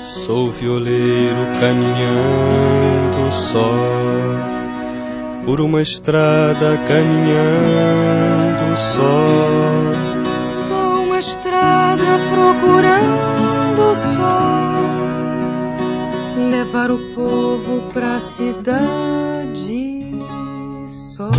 Sou violeiro caminhando só por uma estrada, caminhando só. Sou uma estrada procurando só levar o povo pra cidade só.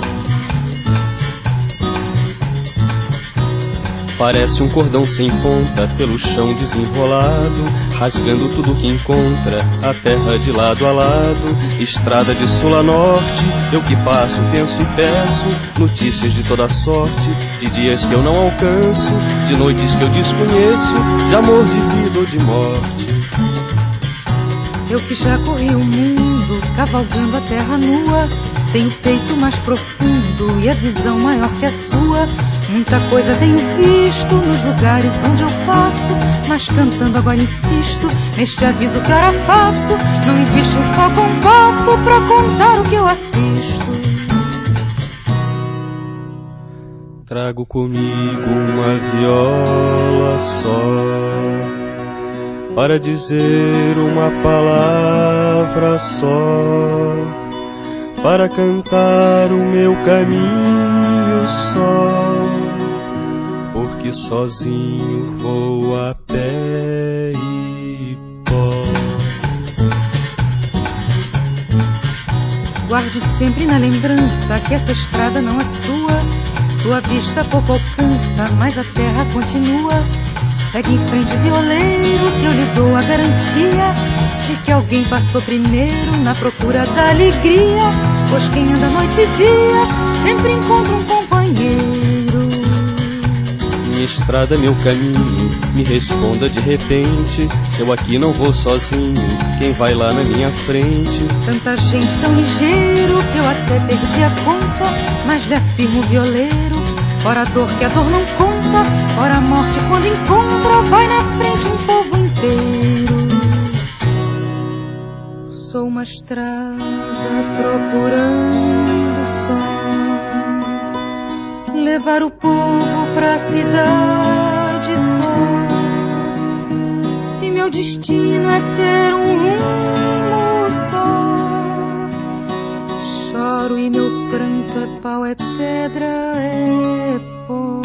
Parece um cordão sem ponta pelo chão desenrolado, rasgando tudo que encontra, a terra de lado a lado. Estrada de sul a norte, eu que passo, penso e peço notícias de toda sorte, de dias que eu não alcanço, de noites que eu desconheço, de amor, de vida ou de morte. Eu que já corri o mundo, cavalgando a terra nua, tenho peito mais profundo e a visão maior que a sua. Muita coisa tenho visto nos lugares onde eu passo, mas cantando agora insisto neste aviso que ora faço. Não existe um só compasso pra contar o que eu assisto. Trago comigo uma viola só para dizer uma palavra só, para cantar o meu caminho só, porque sozinho vou a pé e pó. Guarde sempre na lembrança que essa estrada não é sua. Sua vista pouco alcança, mas a terra continua. Segue em frente, violeiro, que eu lhe dou a garantia de que alguém passou primeiro na procura da alegria. Pois quem anda noite e dia sempre encontra um companheiro. Minha estrada é meu caminho, me responda de repente, se eu aqui não vou sozinho, quem vai lá na minha frente? Tanta gente tão ligeiro que eu até perdi a conta, mas lhe afirmo, violeiro, ora a dor que a dor não conta, ora a morte quando encontra, vai na frente um povo inteiro. Sou uma estrada procurando só levar o povo pra cidade só. Se meu destino é ter um rumo só, choro e meu pranto é pau, é pedra, é pó.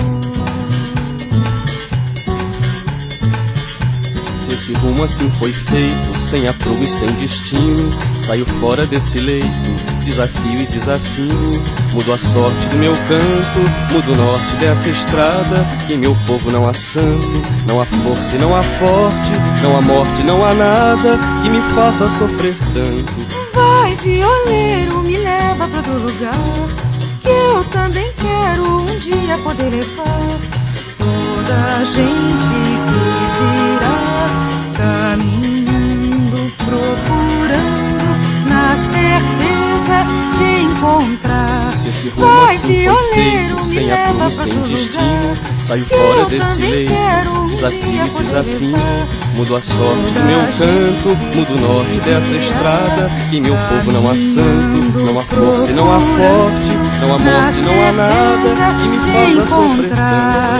Se esse rumo assim foi feito, sem aprumo e sem destino, saio fora desse leito, desafio e desafio. Mudo a sorte do meu canto, mudo o norte dessa estrada, que em meu povo não há santo, não há força e não há forte, não há morte, não há nada que me faça sofrer tanto. Vai, violeiro, me leva pra outro lugar, que eu também quero um dia poder levar toda a gente que virá caminhando, procurando, na certeza de encontrar. Se esse rumo Vai, assim foi violeiro, feito, me sem leva aprumo pra e sem outro destino, lugar, saio que fora eu desse também leito, quero um desafio dia e poder desafio. levar Mudo a sorte do toda meu a canto, gente mudo o norte dessa que estrada, que em meu povo não há santo, caminhando, não há força e não há forte, não há morte, não há nada que me faça sofrer tanto.